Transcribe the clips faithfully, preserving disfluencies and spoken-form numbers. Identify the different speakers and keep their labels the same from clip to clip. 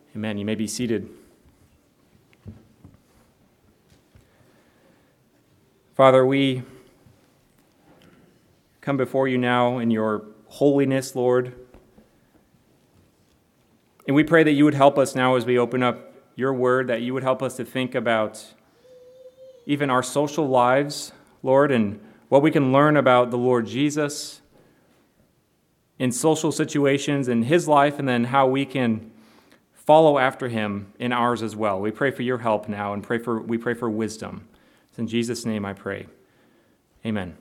Speaker 1: Amen. You may be seated. Father, we come before you now in your holiness, Lord. And we pray that you would help us now as we open up your word, that you would help us to think about even our social lives, Lord, and what we can learn about the Lord Jesus in social situations in his life, and then how we can follow after him in ours as well. We pray for your help now, and pray for we pray for wisdom. It's in Jesus' name I pray. Amen.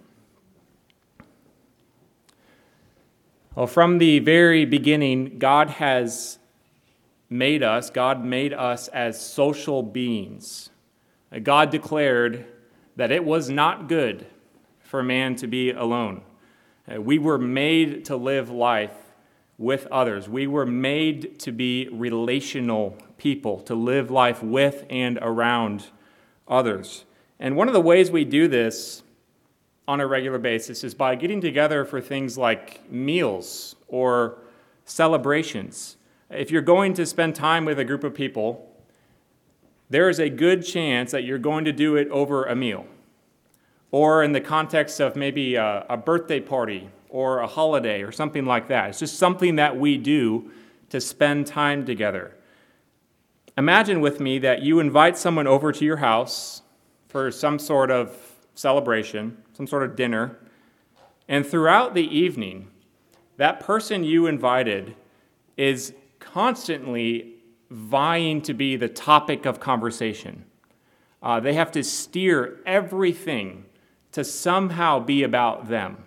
Speaker 1: Well, from the very beginning, God has made us, God made us as social beings. God declared that it was not good for man to be alone. We were made to live life with others. We were made to be relational people, to live life with and around others. And one of the ways we do this on a regular basis is by getting together for things like meals or celebrations. If you're going to spend time with a group of people, there is a good chance that you're going to do it over a meal, or in the context of maybe a, a birthday party or a holiday or something like that. It's just something that we do to spend time together. Imagine with me that you invite someone over to your house for some sort of celebration, some sort of dinner, and throughout the evening, that person you invited is constantly vying to be the topic of conversation. Uh, they have to steer everything to somehow be about them.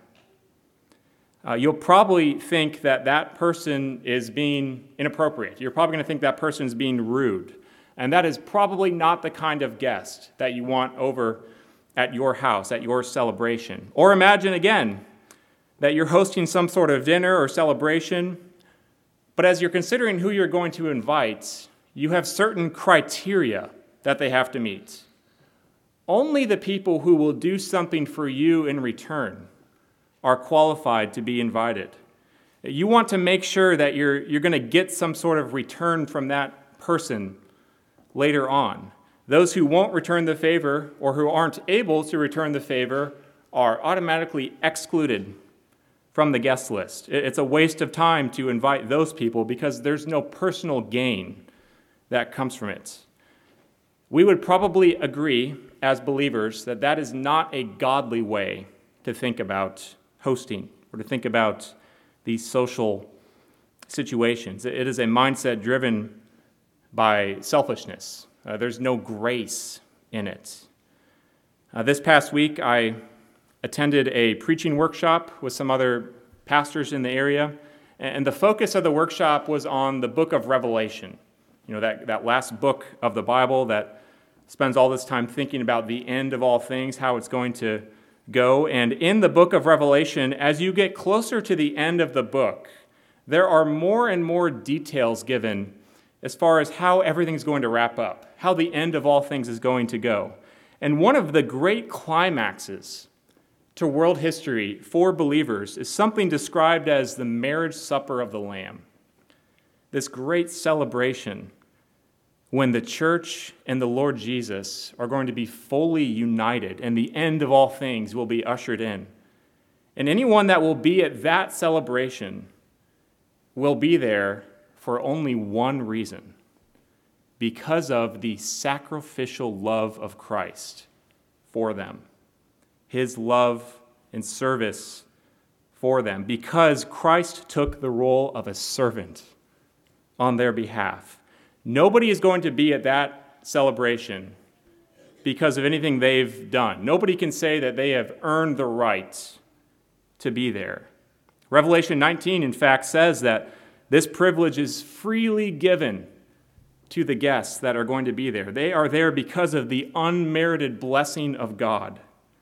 Speaker 1: Uh, you'll probably think that that person is being inappropriate. You're probably going to think that person is being rude. And that is probably not the kind of guest that you want over at your house, at your celebration. Or imagine again that you're hosting some sort of dinner or celebration, but as you're considering who you're going to invite, you have certain criteria that they have to meet. Only the people who will do something for you in return are qualified to be invited. You want to make sure that you're, you're going to get some sort of return from that person later on. Those who won't return the favor or who aren't able to return the favor are automatically excluded from the guest list. It's a waste of time to invite those people because there's no personal gain that comes from it. We would probably agree as believers that that is not a godly way to think about hosting or to think about these social situations. It is a mindset driven by selfishness. Uh, there's no grace in it. Uh, this past week, I attended a preaching workshop with some other pastors in the area, and the focus of the workshop was on the book of Revelation. You know, that, that last book of the Bible that spends all this time thinking about the end of all things, how it's going to go. And in the book of Revelation, as you get closer to the end of the book, there are more and more details given as far as how everything's going to wrap up, how the end of all things is going to go. And one of the great climaxes to world history for believers is something described as the marriage supper of the Lamb. This great celebration when the church and the Lord Jesus are going to be fully united and the end of all things will be ushered in. And anyone that will be at that celebration will be there for only one reason: because of the sacrificial love of Christ for them, his love and service for them, because Christ took the role of a servant on their behalf. Nobody is going to be at that celebration because of anything they've done. Nobody can say that they have earned the right to be there. Revelation nineteen, in fact, says that this privilege is freely given to the guests that are going to be there. They are there because of the unmerited blessing of God.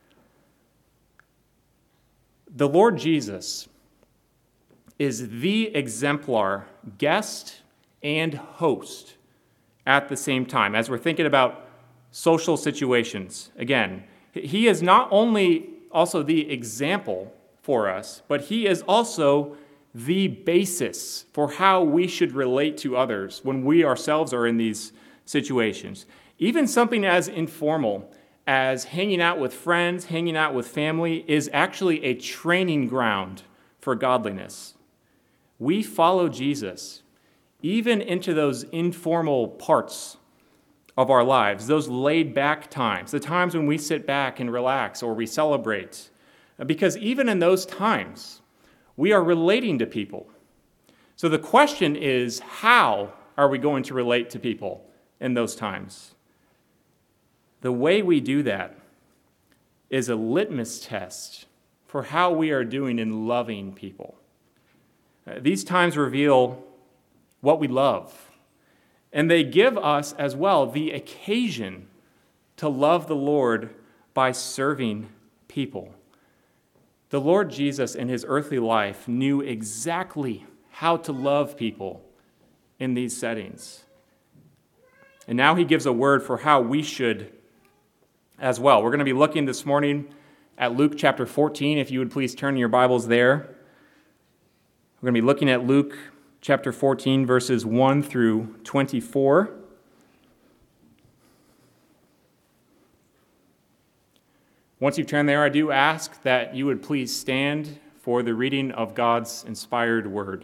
Speaker 1: The Lord Jesus is the exemplar guest and host at the same time. As we're thinking about social situations, again, he is not only also the example for us, but he is also the basis for how we should relate to others when we ourselves are in these situations. Even something as informal as hanging out with friends, hanging out with family, is actually a training ground for godliness. We follow Jesus even into those informal parts of our lives, those laid-back times, the times when we sit back and relax or we celebrate. Because even in those times, we are relating to people. So the question is, how are we going to relate to people in those times? The way we do that is a litmus test for how we are doing in loving people. Uh, these times reveal what we love, and they give us as well the occasion to love the Lord by serving people. The Lord Jesus in his earthly life knew exactly how to love people in these settings. And now he gives a word for how we should as well. We're going to be looking this morning at Luke chapter fourteen, if you would please turn your Bibles there. We're going to be looking at Luke chapter fourteen, verses one through twenty-four. Once you've turned there, I do ask that you would please stand for the reading of God's inspired word.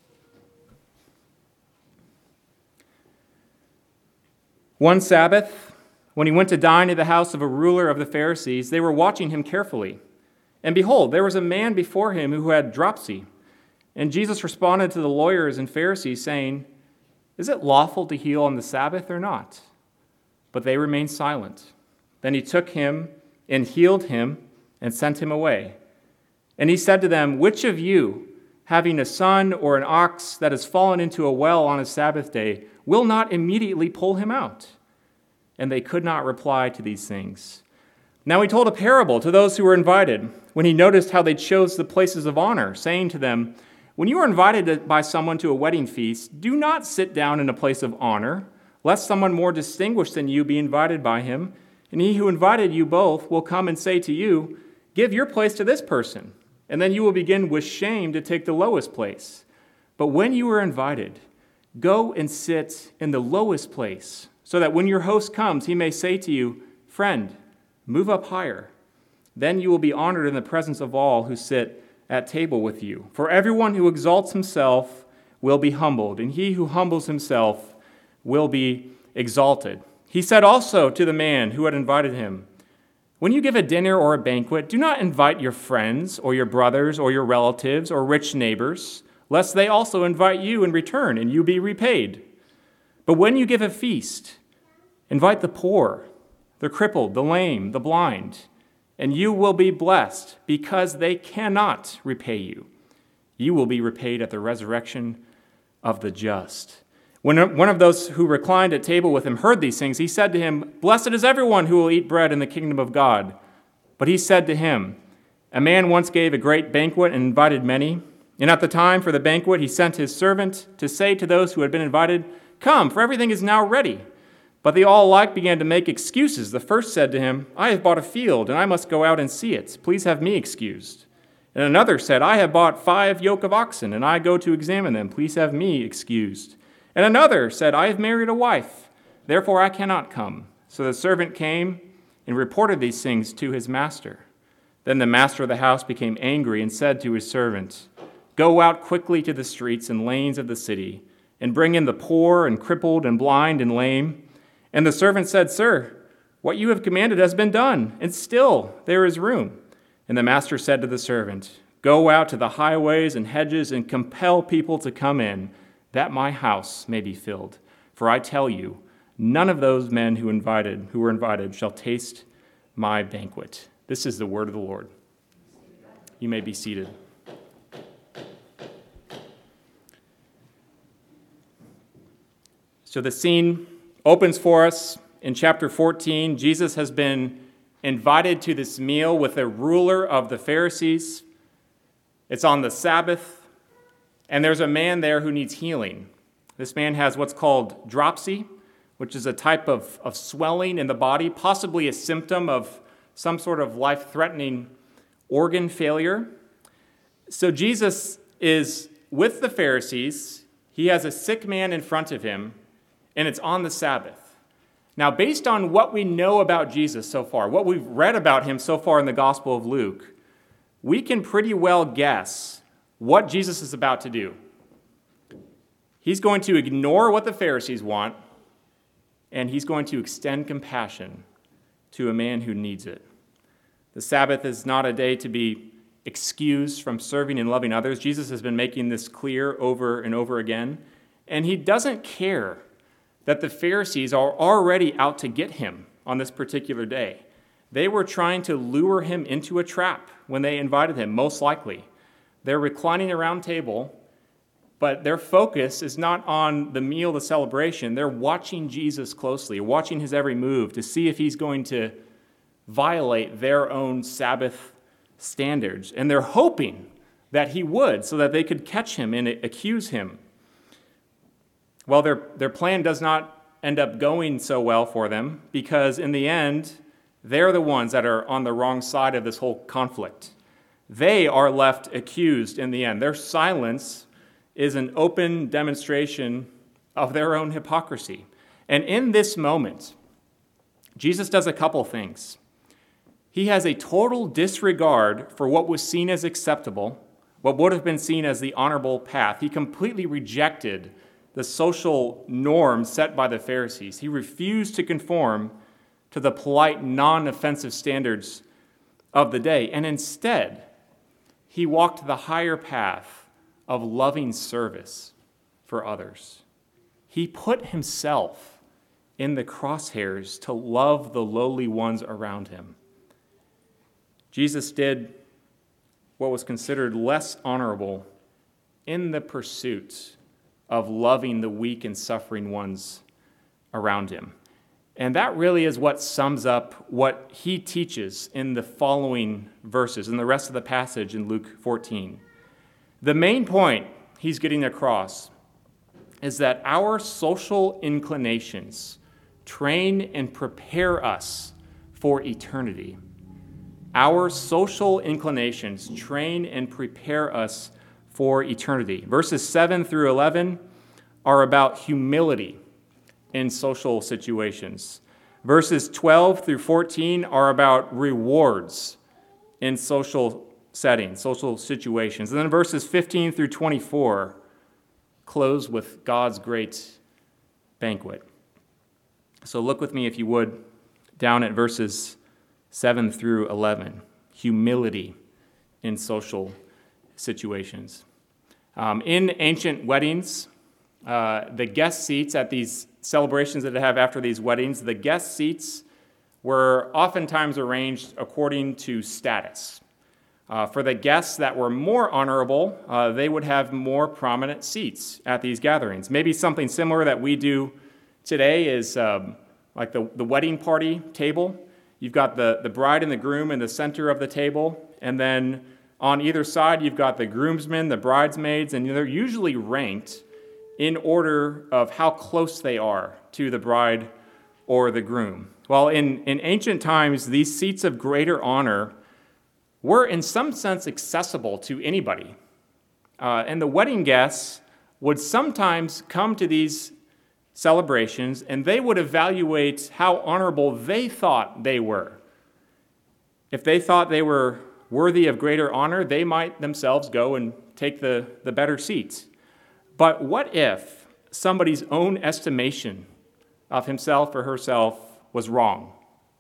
Speaker 1: One Sabbath, when he went to dine at the house of a ruler of the Pharisees, they were watching him carefully. And behold, there was a man before him who had dropsy. And Jesus responded to the lawyers and Pharisees, saying, "Is it lawful to heal on the Sabbath or not?" But they remained silent. Then he took him and healed him and sent him away. And he said to them, "Which of you, having a son or an ox that has fallen into a well on a Sabbath day, will not immediately pull him out?" And they could not reply to these things. Now he told a parable to those who were invited, when he noticed how they chose the places of honor, saying to them, "When you are invited by someone to a wedding feast, do not sit down in a place of honor, lest someone more distinguished than you be invited by him. And he who invited you both will come and say to you, 'Give your place to this person.' And then you will begin with shame to take the lowest place. But when you are invited, go and sit in the lowest place, so that when your host comes, he may say to you, 'Friend, move up higher.' Then you will be honored in the presence of all who sit at table with you. For everyone who exalts himself will be humbled, and he who humbles himself will be exalted." He said also to the man who had invited him, "When you give a dinner or a banquet, do not invite your friends or your brothers or your relatives or rich neighbors, lest they also invite you in return and you be repaid. But when you give a feast, invite the poor, the crippled, the lame, the blind, and you will be blessed because they cannot repay you. You will be repaid at the resurrection of the just." When one of those who reclined at table with him heard these things, he said to him, "Blessed is everyone who will eat bread in the kingdom of God." But he said to him, "A man once gave a great banquet and invited many. And at the time for the banquet, he sent his servant to say to those who had been invited, 'Come, for everything is now ready.' But they all alike began to make excuses. The first said to him, 'I have bought a field, and I must go out and see it. Please have me excused.' And another said, 'I have bought five yoke of oxen, and I go to examine them. Please have me excused.' And another said, 'I have married a wife, therefore I cannot come.' So the servant came and reported these things to his master. Then the master of the house became angry and said to his servant, 'Go out quickly to the streets and lanes of the city, and bring in the poor and crippled and blind and lame.' And the servant said, 'Sir, what you have commanded has been done, and still there is room.' And the master said to the servant, 'Go out to the highways and hedges and compel people to come in, that my house may be filled. For I tell you, none of those men who invited, who were invited shall taste my banquet.'" This is the word of the Lord. You may be seated. So the scene opens for us in chapter fourteen. Jesus has been invited to this meal with a ruler of the Pharisees. It's on the Sabbath, and there's a man there who needs healing. This man has what's called dropsy, which is a type of, of swelling in the body, possibly a symptom of some sort of life-threatening organ failure. So Jesus is with the Pharisees, he has a sick man in front of him, and it's on the Sabbath. Now, based on what we know about Jesus so far, what we've read about him so far in the Gospel of Luke, we can pretty well guess what Jesus is about to do. He's going to ignore what the Pharisees want, and he's going to extend compassion to a man who needs it. The Sabbath is not a day to be excused from serving and loving others. Jesus has been making this clear over and over again, and he doesn't care that the Pharisees are already out to get him on this particular day. They were trying to lure him into a trap when they invited him, most likely. They're reclining around table, but their focus is not on the meal, the celebration. They're watching Jesus closely, watching his every move to see if he's going to violate their own Sabbath standards. And they're hoping that he would so that they could catch him and accuse him. Well, their, their plan does not end up going so well for them because in the end, they're the ones that are on the wrong side of this whole conflict. They are left accused in the end. Their silence is an open demonstration of their own hypocrisy. And in this moment, Jesus does a couple things. He has a total disregard for what was seen as acceptable, what would have been seen as the honorable path. He completely rejected the social norms set by the Pharisees. He refused to conform to the polite, non-offensive standards of the day. And instead, he walked the higher path of loving service for others. He put himself in the crosshairs to love the lowly ones around him. Jesus did what was considered less honorable in the pursuit of loving the weak and suffering ones around him. And that really is what sums up what he teaches in the following verses, in the rest of the passage in Luke fourteen. The main point he's getting across is that our social inclinations train and prepare us for eternity. Our social inclinations train and prepare us for eternity. Verses seven through eleven are about humility in social situations. Verses twelve through fourteen are about rewards in social settings, social situations. And then verses fifteen through twenty-four close with God's great banquet. So look with me, if you would, down at verses seven through eleven. Humility in social situations. Um, in ancient weddings, uh, the guest seats at these celebrations that they have after these weddings, the guest seats were oftentimes arranged according to status. Uh, for the guests that were more honorable, uh, they would have more prominent seats at these gatherings. Maybe something similar that we do today is um, like the, the wedding party table. You've got the, the bride and the groom in the center of the table, and then on either side you've got the groomsmen, the bridesmaids, and they're usually ranked in order of how close they are to the bride or the groom. Well, in, in ancient times, these seats of greater honor were in some sense accessible to anybody. Uh, and the wedding guests would sometimes come to these celebrations, and they would evaluate how honorable they thought they were. If they thought they were worthy of greater honor, they might themselves go and take the, the better seats. But what if somebody's own estimation of himself or herself was wrong?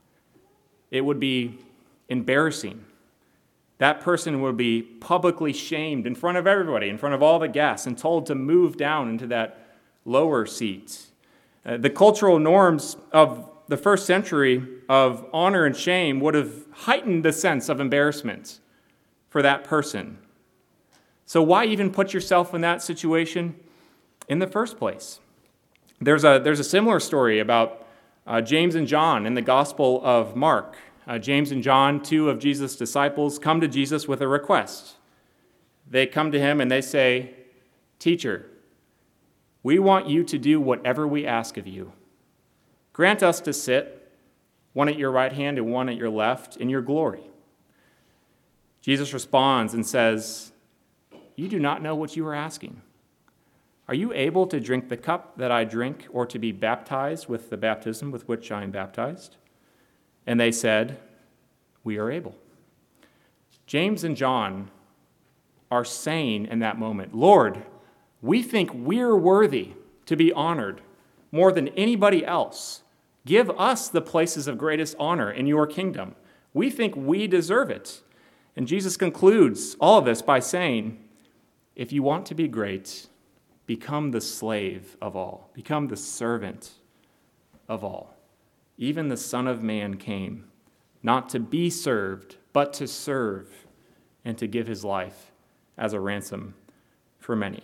Speaker 1: It would be embarrassing. That person would be publicly shamed in front of everybody, in front of all the guests, and told to move down into that lower seat. Uh, the cultural norms of the first century of honor and shame would have heightened the sense of embarrassment for that person. So why even put yourself in that situation in the first place? There's a, there's a similar story about uh, James and John in the Gospel of Mark. Uh, James and John, two of Jesus' disciples, come to Jesus with a request. They come to him and they say, "Teacher, we want you to do whatever we ask of you. Grant us to sit, one at your right hand and one at your left, in your glory." Jesus responds and says, you do not know what you are asking. Are you able to drink the cup that I drink, or to be baptized with the baptism with which I am baptized? And they said, we are able. James and John are saying in that moment, Lord, we think we're worthy to be honored more than anybody else. Give us the places of greatest honor in your kingdom. We think we deserve it. And Jesus concludes all of this by saying, if you want to be great, become the slave of all. Become the servant of all. Even the Son of Man came, not to be served, but to serve and to give his life as a ransom for many.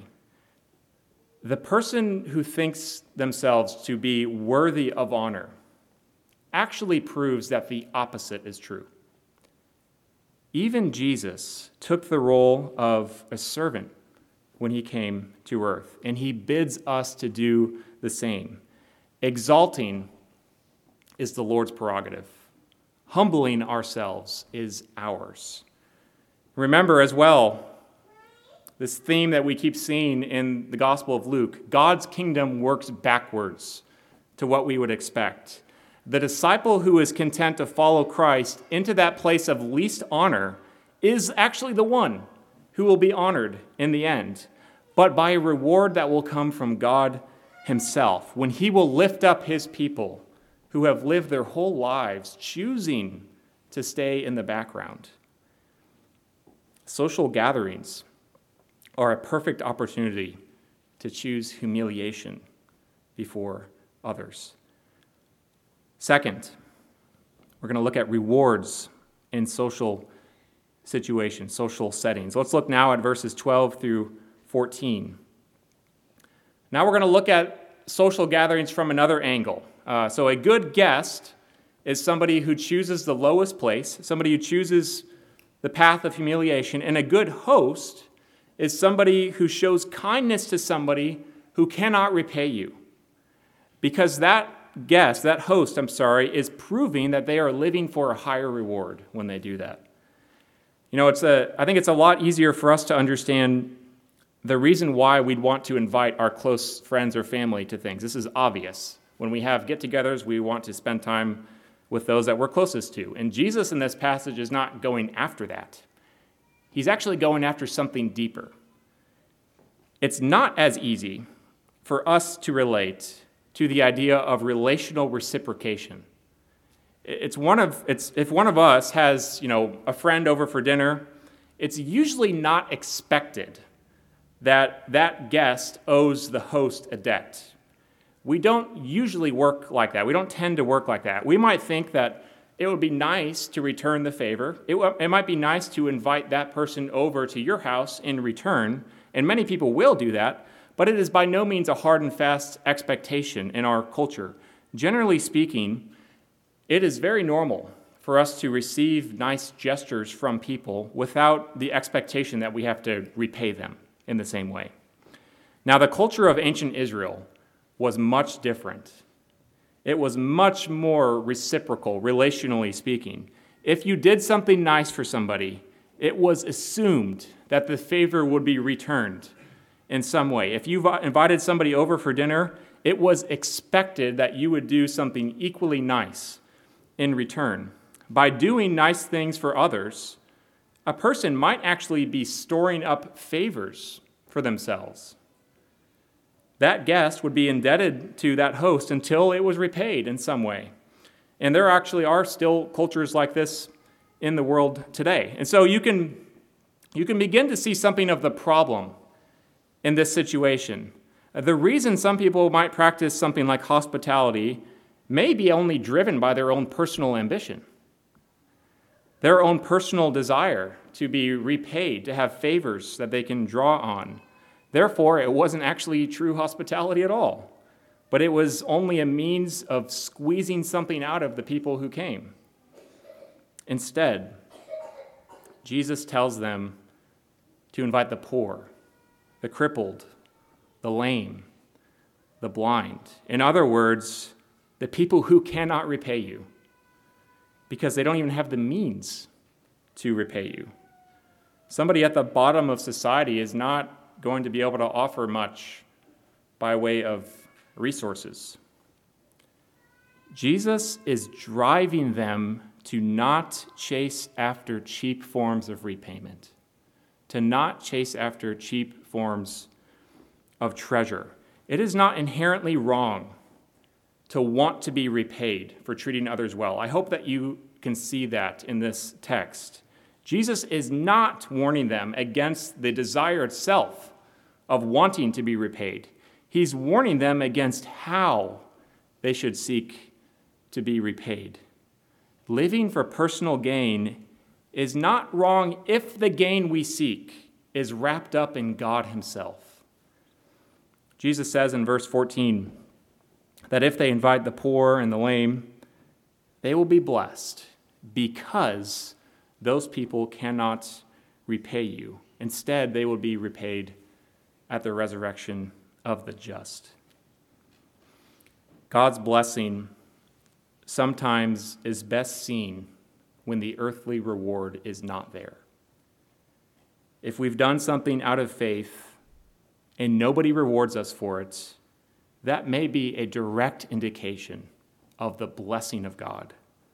Speaker 1: The person who thinks themselves to be worthy of honor actually proves that the opposite is true. Even Jesus took the role of a servant when he came to earth, and he bids us to do the same. Exalting is the Lord's prerogative. Humbling ourselves is ours. Remember as well, this theme that we keep seeing in the Gospel of Luke, God's kingdom works backwards to what we would expect. The disciple who is content to follow Christ into that place of least honor is actually the one who will be honored in the end, but by a reward that will come from God himself, when he will lift up his people who have lived their whole lives choosing to stay in the background. Social gatherings are a perfect opportunity to choose humiliation before others. Second, we're going to look at rewards in social situations, social settings. Let's look now at verses twelve through fourteen. Now we're going to look at social gatherings from another angle. Uh, so a good guest is somebody who chooses the lowest place, somebody who chooses the path of humiliation, and a good host is somebody who shows kindness to somebody who cannot repay you. Because that guest, that host, I'm sorry, is proving that they are living for a higher reward when they do that. You know, it's a, I think it's a lot easier for us to understand the reason why we'd want to invite our close friends or family to things. This is obvious. When we have get-togethers, we want to spend time with those that we're closest to. And Jesus in this passage is not going after that. He's actually going after something deeper. It's not as easy for us to relate to the idea of relational reciprocation. It's one of it's if one of us has, you know, a friend over for dinner, it's usually not expected that that guest owes the host a debt. We don't usually work like that. We don't tend to work like that. We might think that it would be nice to return the favor. It, it might be nice to invite that person over to your house in return, and many people will do that, but it is by no means a hard and fast expectation in our culture. Generally speaking, it is very normal for us to receive nice gestures from people without the expectation that we have to repay them in the same way. Now, the culture of ancient Israel was much different. It was much more reciprocal, relationally speaking. If you did something nice for somebody, it was assumed that the favor would be returned in some way. If you invited somebody over for dinner, it was expected that you would do something equally nice in return. By doing nice things for others, a person might actually be storing up favors for themselves. That guest would be indebted to that host until it was repaid in some way. And there actually are still cultures like this in the world today. And so you can, you can begin to see something of the problem in this situation. The reason some people might practice something like hospitality may be only driven by their own personal ambition, their own personal desire to be repaid, to have favors that they can draw on. Therefore, it wasn't actually true hospitality at all, but it was only a means of squeezing something out of the people who came. Instead, Jesus tells them to invite the poor, the crippled, the lame, the blind. In other words, the people who cannot repay you because they don't even have the means to repay you. Somebody at the bottom of society is not going to be able to offer much by way of resources. Jesus is driving them to not chase after cheap forms of repayment, to not chase after cheap forms of treasure. It is not inherently wrong to want to be repaid for treating others well. I hope that you can see that in this text. Jesus is not warning them against the desire itself of wanting to be repaid. He's warning them against how they should seek to be repaid. Living for personal gain is not wrong if the gain we seek is wrapped up in God himself. Jesus says in verse fourteen that if they invite the poor and the lame, they will be blessed because those people cannot repay you. Instead, they will be repaid at the resurrection of the just. God's blessing sometimes is best seen when the earthly reward is not there. If we've done something out of faith and nobody rewards us for it, that may be a direct indication of the blessing of God.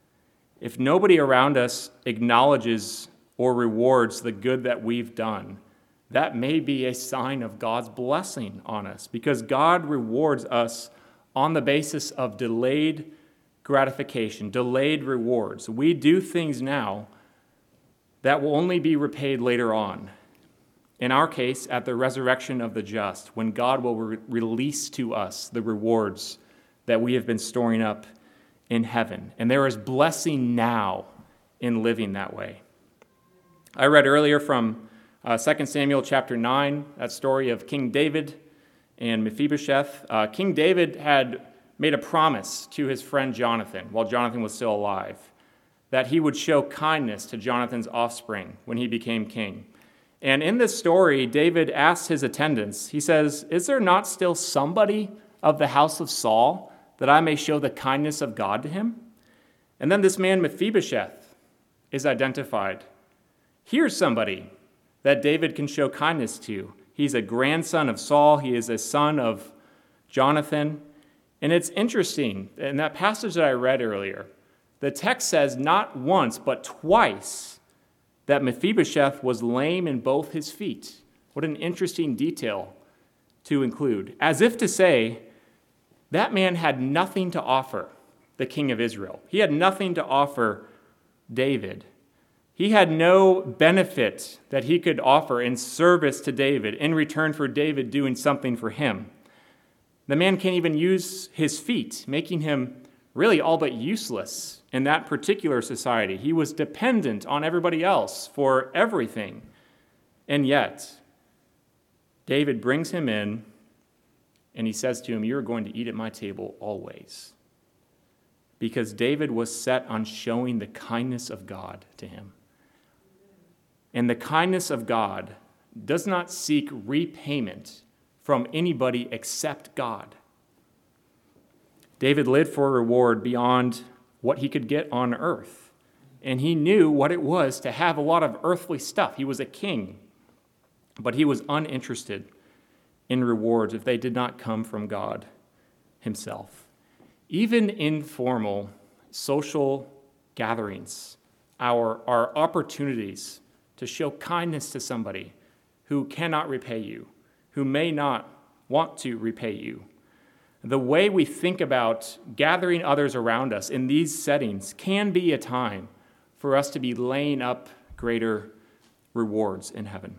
Speaker 1: If nobody around us acknowledges or rewards the good that we've done, that may be a sign of God's blessing on us, because God rewards us on the basis of delayed gratification, delayed rewards. We do things now that will only be repaid later on. In our case, at the resurrection of the just, when God will re- release to us the rewards that we have been storing up in heaven. And there is blessing now in living that way. I read earlier from uh, Second Samuel chapter nine, that story of King David and Mephibosheth. Uh, King David had made a promise to his friend Jonathan, while Jonathan was still alive, that he would show kindness to Jonathan's offspring when he became king. And in this story, David asks his attendants, he says, "Is there not still somebody of the house of Saul that I may show the kindness of God to him?" And then this man Mephibosheth is identified. Here's somebody that David can show kindness to. He's a grandson of Saul. He is a son of Jonathan. And it's interesting, in that passage that I read earlier, the text says not once but twice that Mephibosheth was lame in both his feet. What an interesting detail to include. As if to say, that man had nothing to offer the king of Israel. He had nothing to offer David. He had no benefit that he could offer in service to David in return for David doing something for him. The man can't even use his feet, making him really all but useless in that particular society. He was dependent on everybody else for everything. And yet, David brings him in, and he says to him, "You're going to eat at my table always." Because David was set on showing the kindness of God to him. And the kindness of God does not seek repayment from anybody except God. David lived for a reward beyond what he could get on earth. And he knew what it was to have a lot of earthly stuff. He was a king. But he was uninterested in rewards if they did not come from God himself. Even informal social gatherings, our, our opportunities to show kindness to somebody who cannot repay you, who may not want to repay you. The way we think about gathering others around us in these settings can be a time for us to be laying up greater rewards in heaven.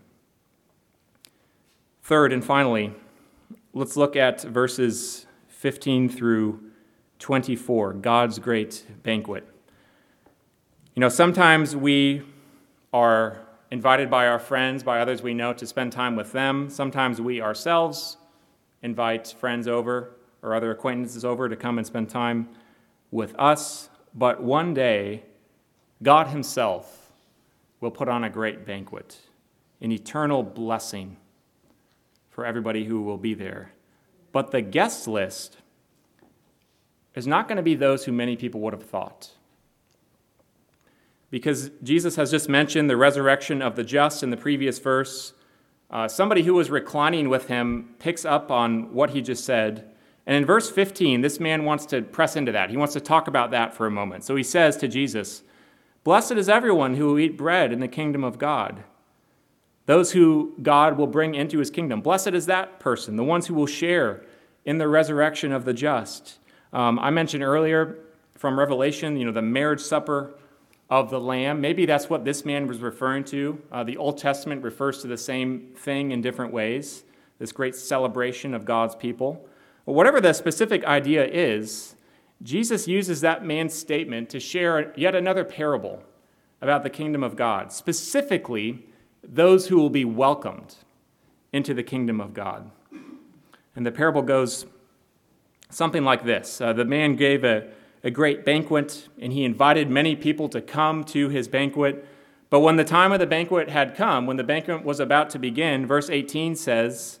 Speaker 1: Third and finally, let's look at verses fifteen through twenty-four, God's great banquet. You know, sometimes we are invited by our friends, by others we know, to spend time with them. Sometimes we ourselves invite friends over or other acquaintances over to come and spend time with us. But one day, God himself will put on a great banquet, an eternal blessing for everybody who will be there. But the guest list is not going to be those who many people would have thought. because Jesus has just mentioned the resurrection of the just in the previous verse. Uh, somebody who was reclining with him picks up on what he just said. And in verse fifteen, this man wants to press into that. He wants to talk about that for a moment. So he says to Jesus, "Blessed is everyone who will eat bread in the kingdom of God." Those who God will bring into his kingdom. Blessed is that person, the ones who will share in the resurrection of the just. Um, I mentioned earlier from Revelation, you know, the marriage supper of the Lamb. Maybe that's what this man was referring to. Uh, the Old Testament refers to the same thing in different ways, this great celebration of God's people. Well, whatever the specific idea is, Jesus uses that man's statement to share yet another parable about the kingdom of God, specifically those who will be welcomed into the kingdom of God. And the parable goes something like this. Uh, the man gave a, a great banquet, and he invited many people to come to his banquet. But when the time of the banquet had come, when the banquet was about to begin, verse eighteen says,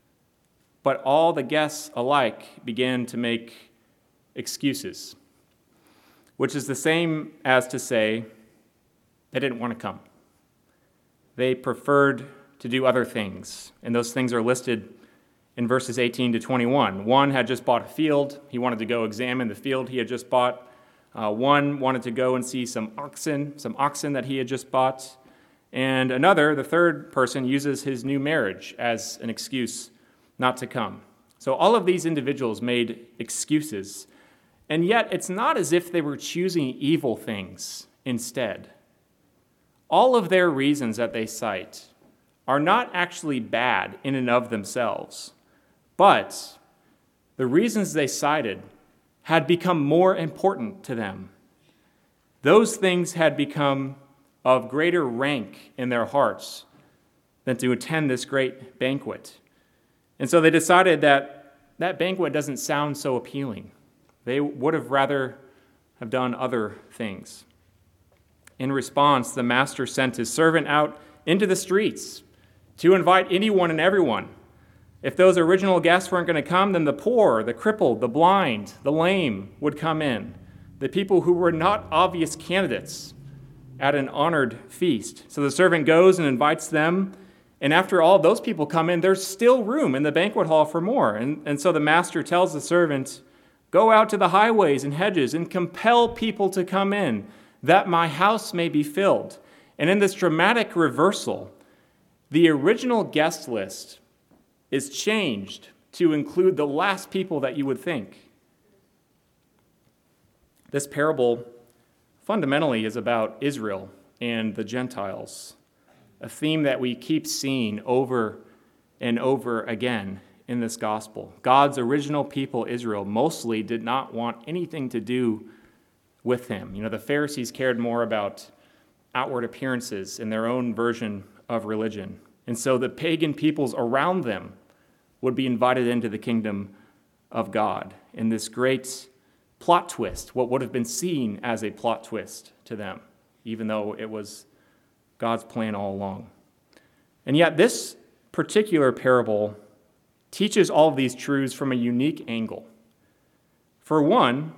Speaker 1: "But all the guests alike began to make excuses," which is the same as to say they didn't want to come. They preferred to do other things, and those things are listed in verses eighteen to twenty-one. One had just bought a field. He wanted to go examine the field he had just bought. Uh, one wanted to go and see some oxen, some oxen that he had just bought. And another, the third person, uses his new marriage as an excuse not to come. So all of these individuals made excuses, and yet it's not as if they were choosing evil things instead. All of their reasons that they cite are not actually bad in and of themselves, but the reasons they cited had become more important to them. Those things had become of greater rank in their hearts than to attend this great banquet. And so they decided that that banquet doesn't sound so appealing. They would have rather have done other things. In response, the master sent his servant out into the streets to invite anyone and everyone. If those original guests weren't going to come, then the poor, the crippled, the blind, the lame would come in. The people who were not obvious candidates at an honored feast. So the servant goes and invites them. And after all those people come in, there's still room in the banquet hall for more. And, and so the master tells the servant, "Go out to the highways and hedges and compel people to come in, that my house may be filled." And in this dramatic reversal, the original guest list is changed to include the last people that you would think. This parable fundamentally is about Israel and the Gentiles, a theme that we keep seeing over and over again in this gospel. God's original people, Israel, mostly did not want anything to do with him. You know, the Pharisees cared more about outward appearances in their own version of religion. And so the pagan peoples around them would be invited into the kingdom of God in this great plot twist, what would have been seen as a plot twist to them, even though it was God's plan all along. And yet this particular parable teaches all of these truths from a unique angle. For one,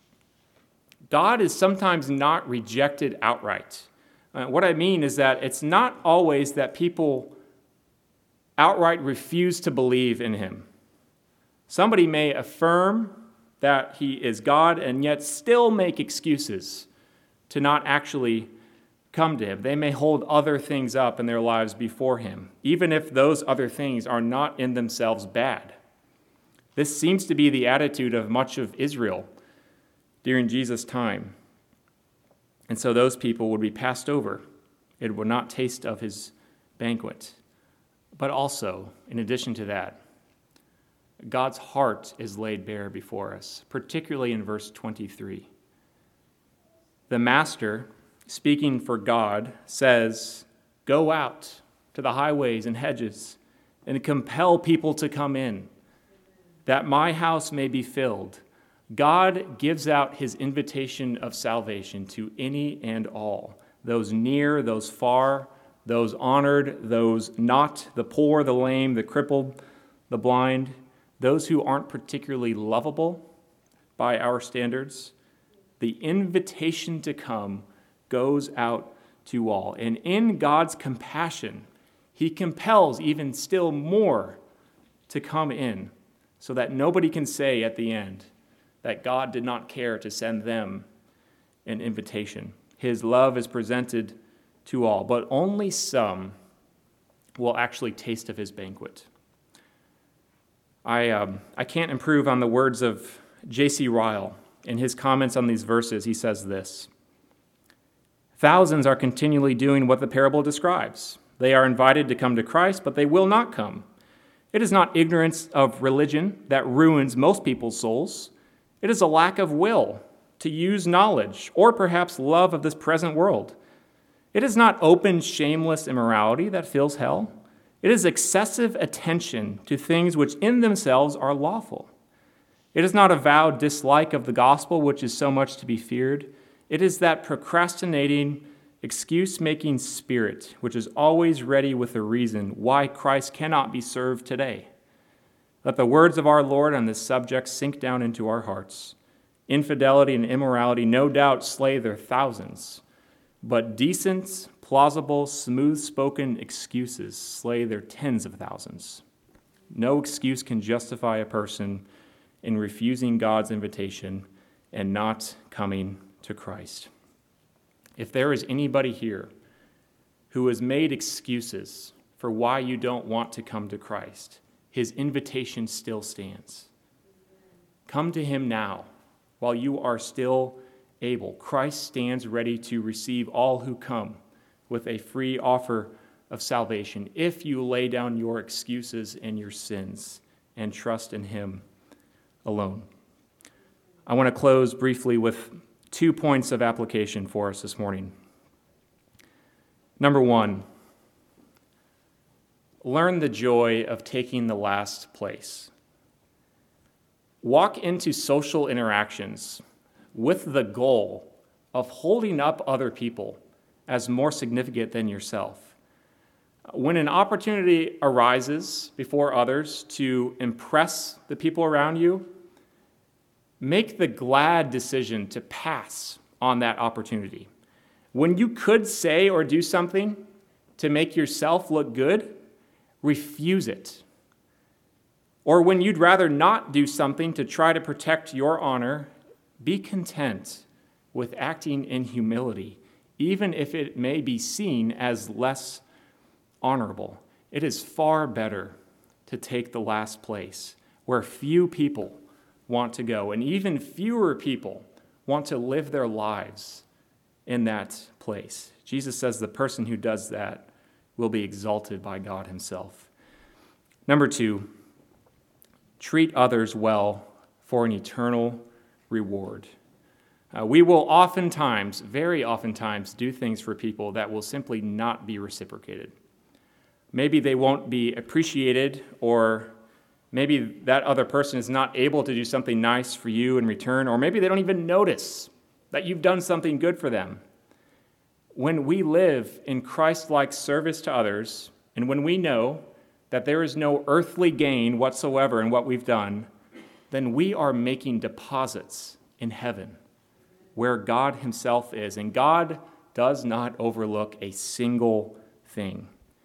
Speaker 1: God is sometimes not rejected outright. Uh, what I mean is that it's not always that people outright refuse to believe in him. Somebody may affirm that he is God and yet still make excuses to not actually come to him. They may hold other things up in their lives before him, even if those other things are not in themselves bad. This seems to be the attitude of much of Israel during Jesus' time. And so those people would be passed over. It would not taste of his banquet. But also, in addition to that, God's heart is laid bare before us, particularly in verse twenty-three. The master, speaking for God, says, "Go out to the highways and hedges and compel people to come in, that my house may be filled." God gives out his invitation of salvation to any and all, those near, those far, those honored, those not, the poor, the lame, the crippled, the blind, those who aren't particularly lovable by our standards. The invitation to come goes out to all. And in God's compassion, he compels even still more to come in, so that nobody can say at the end that God did not care to send them an invitation. His love is presented to all, but only some will actually taste of his banquet. I, um, I can't improve on the words of J C Ryle. In his comments on these verses, he says this: "Thousands are continually doing what the parable describes. They are invited to come to Christ, but they will not come. It is not ignorance of religion that ruins most people's souls. It is a lack of will to use knowledge, or perhaps love of this present world. It is not open, shameless immorality that fills hell. It is excessive attention to things which in themselves are lawful. It is not a vowed dislike of the gospel which is so much to be feared. It is that procrastinating, excuse-making spirit which is always ready with a reason why Christ cannot be served today. Let the words of our Lord on this subject sink down into our hearts. Infidelity and immorality no doubt slay their thousands, but decent, plausible, smooth-spoken excuses slay their tens of thousands. No excuse can justify a person in refusing God's invitation and not coming to Christ. If there is anybody here who has made excuses for why you don't want to come to Christ, his invitation still stands. Come to him now while you are still able. Christ stands ready to receive all who come with a free offer of salvation if you lay down your excuses and your sins and trust in him alone. I want to close briefly with two points of application for us this morning. Number one, learn the joy of taking the last place. Walk into social interactions with the goal of holding up other people as more significant than yourself. When an opportunity arises before others to impress the people around you, make the glad decision to pass on that opportunity. When you could say or do something to make yourself look good, refuse it. Or when you'd rather not do something to try to protect your honor, be content with acting in humility, even if it may be seen as less honorable. It is far better to take the last place, where few people want to go, and even fewer people want to live their lives in that place. Jesus says the person who does that will be exalted by God himself. Number two, treat others well for an eternal reward. Uh, we will oftentimes, very oftentimes, do things for people that will simply not be reciprocated. Maybe they won't be appreciated, or maybe that other person is not able to do something nice for you in return, or maybe they don't even notice that you've done something good for them. When we live in Christ-like service to others, and when we know that there is no earthly gain whatsoever in what we've done, then we are making deposits in heaven where God himself is, and God does not overlook a single thing.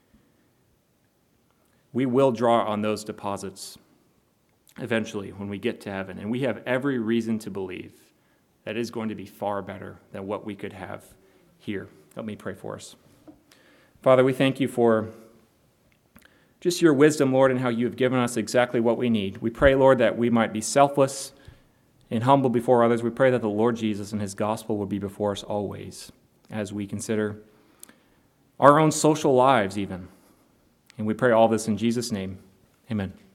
Speaker 1: We will draw on those deposits eventually when we get to heaven, and we have every reason to believe that it is going to be far better than what we could have here. Let me pray for us. Father, we thank you for just your wisdom, Lord, and how you have given us exactly what we need. We pray, Lord, that we might be selfless and humble before others. We pray that the Lord Jesus and his gospel will be before us always as we consider our own social lives even. And we pray all this in Jesus' name. Amen.